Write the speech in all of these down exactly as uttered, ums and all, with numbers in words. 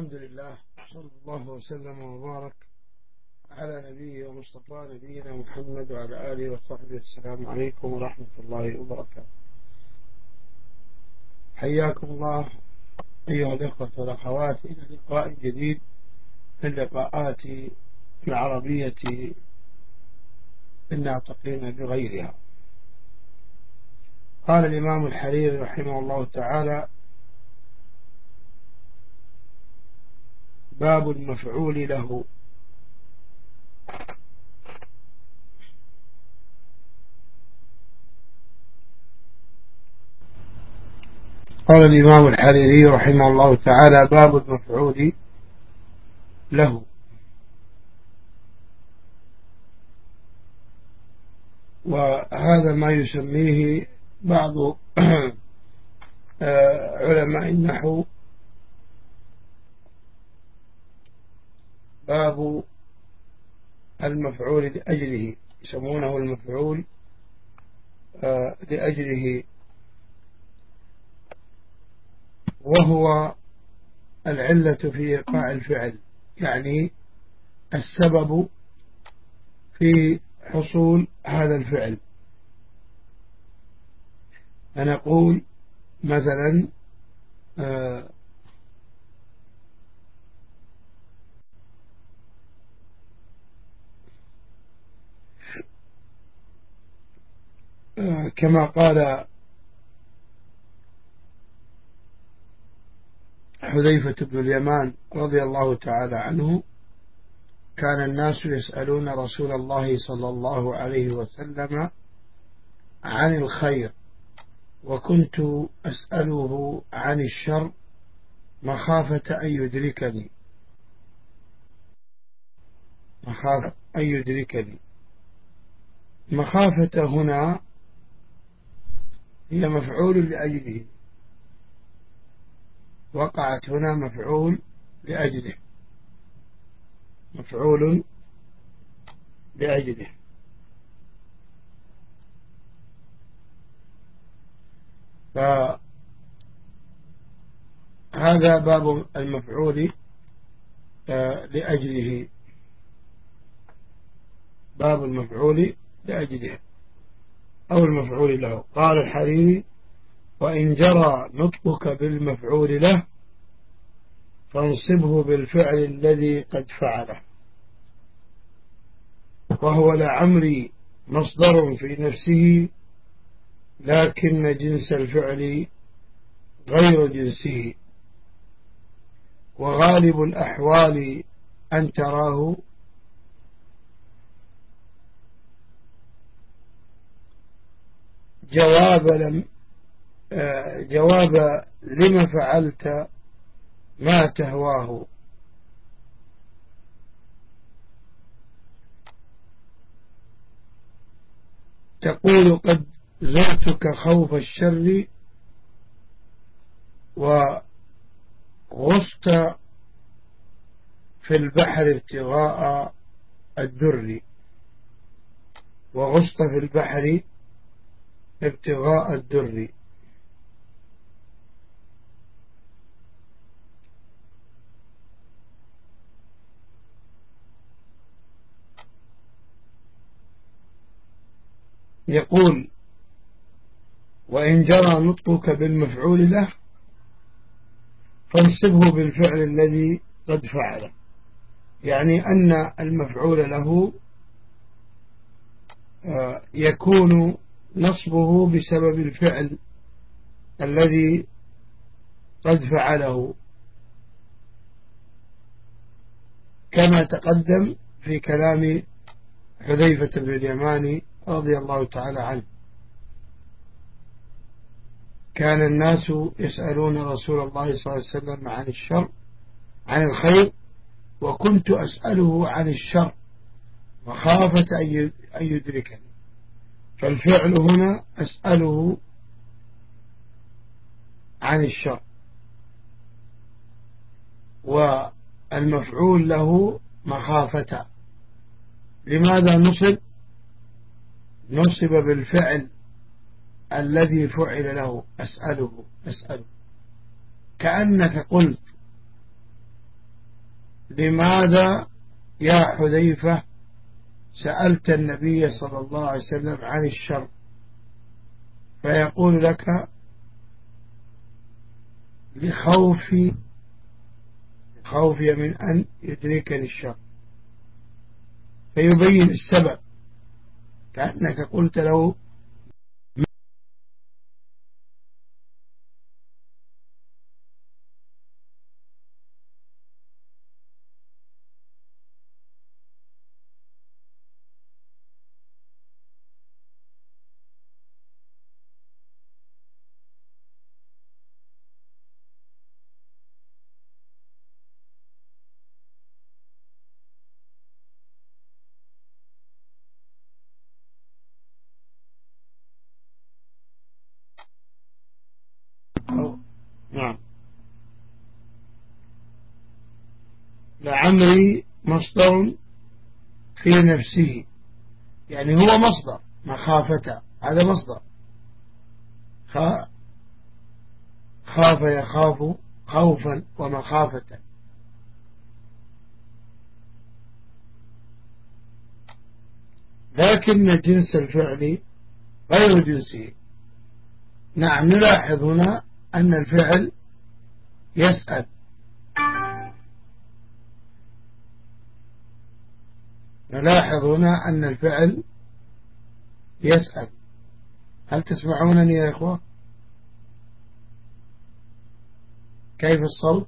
الحمد لله صلى الله وسلم وبارك على نبيه ومصطفى نبينا محمد وعلى آله وصحبه. السلام عليكم ورحمة الله وبركاته. حياكم الله أيها الإخوة والأخوات إلى لقاء جديد من لقاءات العربية الناطقين بغيرها. قال الإمام الحريري رحمه الله تعالى: باب المفعول له. قال الإمام الحريري رحمه الله تعالى: باب المفعول له. وهذا ما يسميه بعض علماء النحو باب المفعول لأجله، يسمونه المفعول لأجله، وهو العلة في إيقاع الفعل، يعني السبب في حصول هذا الفعل. فنقول مثلا آه آه كما قال حذيفة بن اليمان رضي الله تعالى عنه: كان الناس يسألون رسول الله صلى الله عليه وسلم عن الخير، وكنت أسأله عن الشر مخافة أن يدركني مخافة أن يدركني مخافة هنا هي مفعول لأجله، وقعت هنا مفعول لأجله مفعول لأجله فهذا باب المفعول لأجله باب المفعول لأجله أو المفعول له. قال الحريري: وإن جرى نطقك بالمفعول له فانصبه بالفعل الذي قد فعله، وهو لعمري مصدر في نفسه، لكن جنس الفعل غير جنسه، وغالب الأحوال أن تراه جواب لم جواب لما فعلت ما تهواه. تقول: قد زرتك خوف الشر وغصت في البحر ابتغاء الدر وغصت في البحر ابتغاء الدر يقول: وإن جرى نطقك بالمفعول له فانصبه بالفعل الذي قد فعله، يعني أن المفعول له يكون نصبه بسبب الفعل الذي قد فعله، كما تقدم في كلام حذيفة بن اليمان رضي الله تعالى عنه: كان الناس يسألون رسول الله صلى الله عليه وسلم عن الشر عن الخير، وكنت أسأله عن الشر مخافة أن يدركني. فالفعل هنا أسأله عن الشر، والمفعول له مخافة. لماذا نصب نصب بالفعل الذي فعل له؟ أسأله أسأله كأنك قلت لماذا يا حذيفة سألت النبي صلى الله عليه وسلم عن الشر؟ فيقول لك لخوفي خوفي من أن يدركني الشر، فيبين السبب كأنك قلت له أو نعم لعمري مصدر في نفسه، يعني هو مصدر مخافة، هذا مصدر خاف يخاف خوفا ومخافة. لكن جنس الفعل غير جنسه. نعم نلاحظ هنا أن الفعل يسأل، نلاحظ هنا أن الفعل يسأل. هل تسمعونني يا إخوة؟ كيف الصوت؟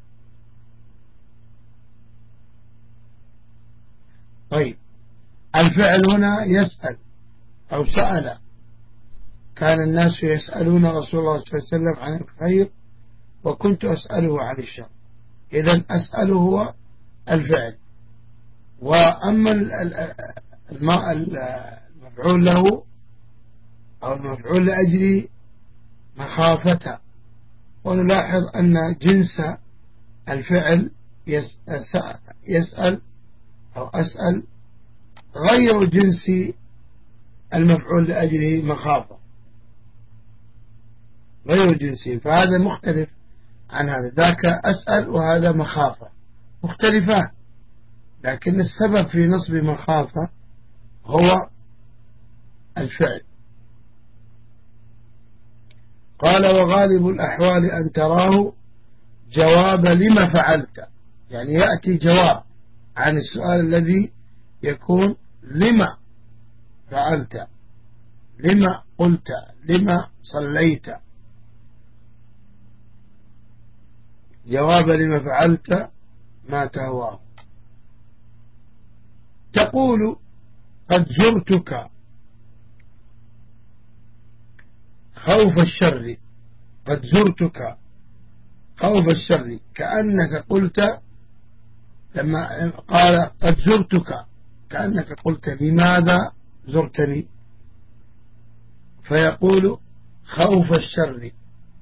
طيب الفعل هنا يسأل أو سأل، كان الناس يسألون رسول الله صلى الله عليه وسلم عن الخير وكنت أسأله عن الشر. إذن أسأله هو الفعل، وأما المفعول له أو المفعول لأجل مخافة. ونلاحظ أن جنس الفعل يسأل أو أسأل غير جنس المفعول لأجله مخافة، غير جنسه، فهذا مختلف عن هذا. ذاك أسأل وهذا مخافة، مختلفان، لكن السبب في نصب مخافة هو الفعل. قال وغالب الأحوال أن تراه جواب لما فعلت، يعني يأتي جواب عن السؤال الذي يكون لما فعلت، لما قلت، لما صليت، جواب لما فعلت ما تهواه. تقول قد زرتك خوف الشر، قد زرتك خوف الشر، كأنك قلت لما قال قد زرتك كأنك قلت لماذا زرتني، فيقول خوف الشر،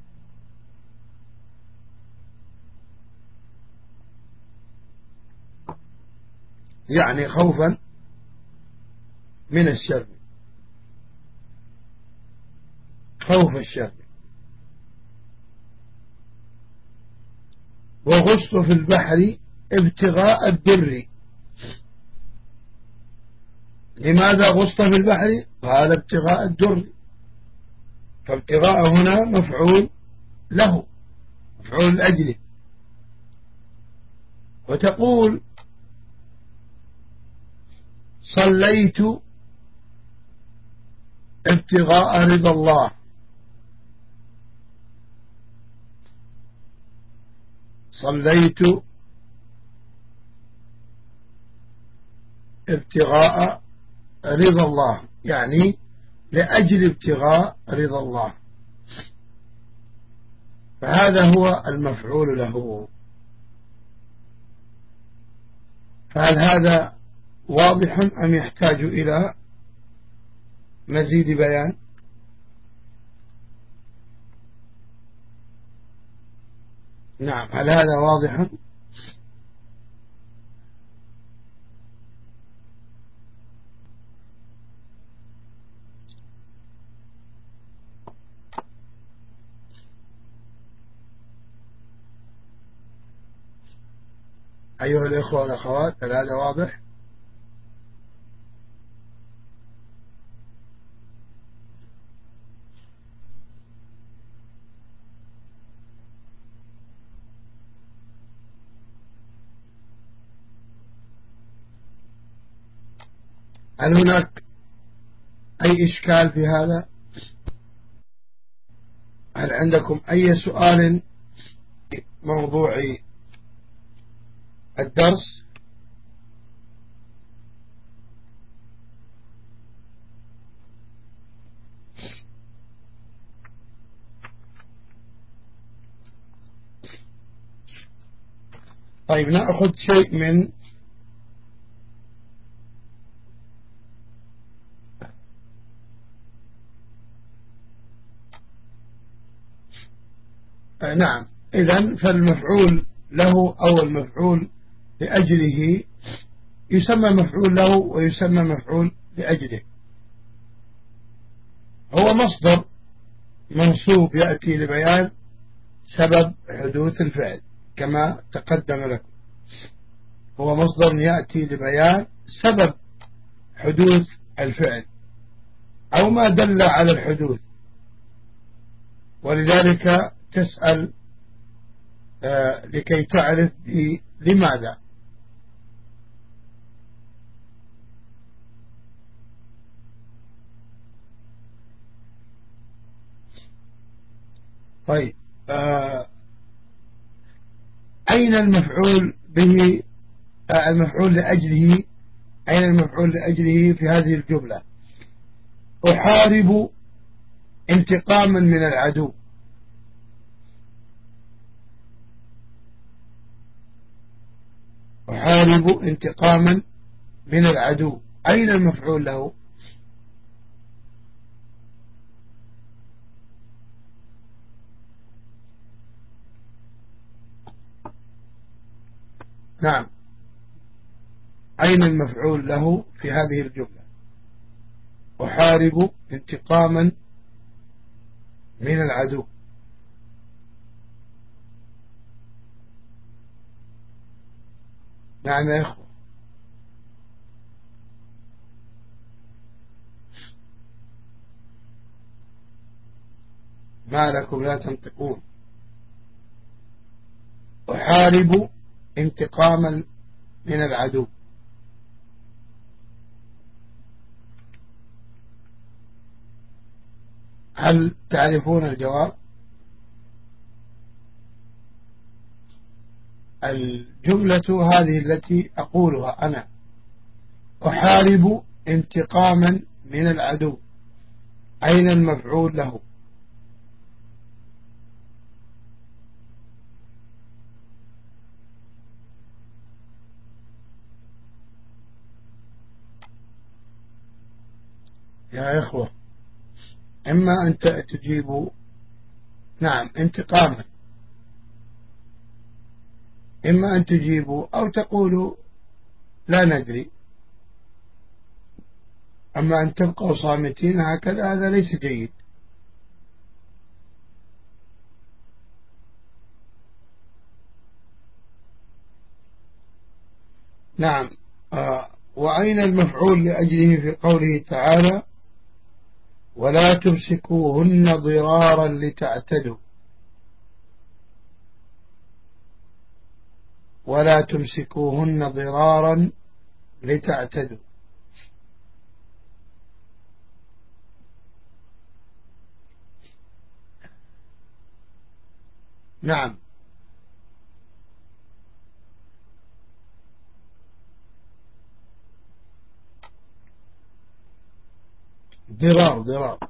يعني خوفا من الشر، خوف الشر. وغصت في البحر ابتغاء الدر، لماذا غصت في البحر؟ قال ابتغاء الدر، فابتغاء هنا مفعول له، مفعول لأجله. وتقول صليت ابتغاء رضا الله، صليت ابتغاء رضا الله، يعني لأجل ابتغاء رضا الله، فهذا هو المفعول له. فهل هذا واضح أم يحتاج إلى مزيد بيان؟ نعم، هل هذا واضح؟ أيها الإخوة والأخوات، هل هذا واضح؟ هل هناك أي إشكال في هذا؟ هل عندكم أي سؤال موضوع الدرس؟ طيب نأخذ شيء من آه نعم. إذن فالمفعول له أو المفعول لأجله يسمى مفعول له ويسمى مفعول لأجله. هو مصدر منصوب يأتي لبيان سبب حدوث الفعل كما تقدم لكم. هو مصدر يأتي لبيان سبب حدوث الفعل أو ما دل على الحدوث، ولذلك تسأل آه لكي تعرف لماذا. طيب آه أين المفعول به آه المفعول لأجله؟ أين المفعول لأجله في هذه الجملة؟ أحارب انتقاما من العدو. أحارب انتقاما من العدو، أين المفعول له؟ نعم، أين المفعول له في هذه الجملة؟ أحارب انتقاما من العدو. نعم يا إخوة. ما لكم لا تنطقون؟ أحارب انتقاما من العدو. هل تعرفون الجواب؟ الجملة هذه التي أقولها أنا، أحارب انتقاما من العدو، أين المفعول له؟ يا إخوة، إما أن تجيبوا نعم انتقاما، إما أن تجيبوا أو تقولوا لا ندري. أما أن تبقوا صامتين هكذا هذا ليس جيد. نعم. آه وأين المفعول لأجله في قوله تعالى ولا تمسكوهن ضرارا لتعتدوا؟ ولا تمسكوهن ضرارا لتعتدوا. نعم. ضرار ضرار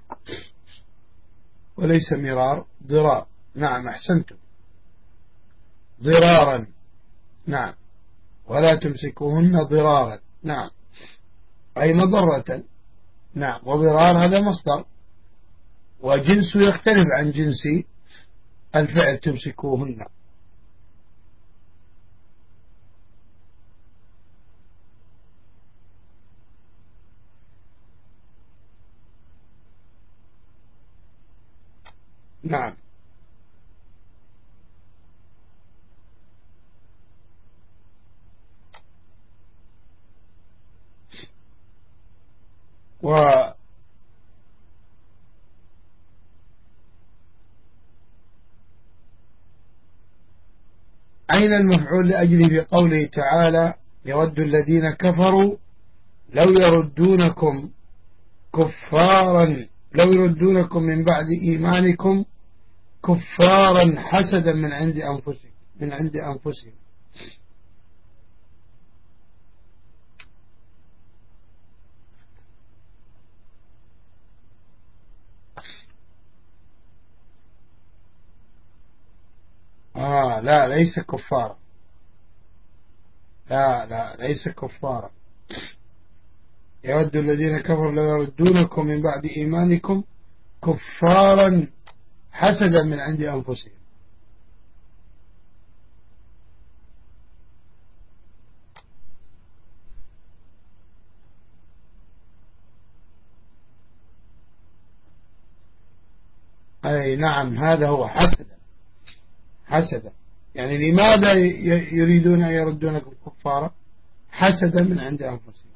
وليس مرار، ضرار. نعم أحسنتم، ضرارا. نعم. ولا تمسكوهن ضرارا، نعم، أي مضرة. نعم. وضرار هذا مصدر، وجنسه يختلف عن جنس الفعل تمسكوهن. نعم. وأين المفعول لأجله في قوله تعالى يود الذين كفروا لو يردونكم كفارا لو يردونكم من بعد إيمانكم كفارا حسدا من عند أنفسهم من عند أنفسهم آه لا ليس كفارا لا لا ليس كفارا يود الذين كفروا لو يردونكم من بعد إيمانكم كفارا حسدا من عند أنفسهم. أي نعم هذا هو حسدا حسدا يعني لماذا يريدون أن يردونكم كفارا حسدا من عند أنفسهم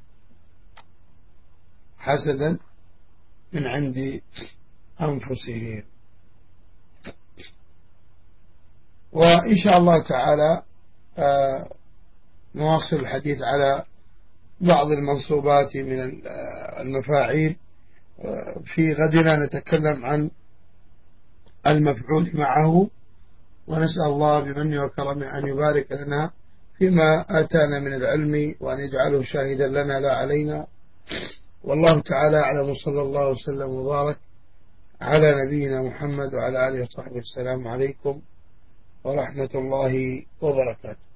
حسدا من عند أنفسهم. وإن شاء الله تعالى آه نواصل الحديث على بعض المنصوبات من المفاعيل. آه في غدنا نتكلم عن المفعول معه، ونسأل الله بمنه وكرمه أن يبارك لنا فيما آتانا من العلم وأن يجعله شاهدا لنا لا علينا. والله تعالى أعلم، صلى الله وسلم وبارك على نبينا محمد وعلى آله وصحبه. السلام عليكم ورحمة الله وبركاته.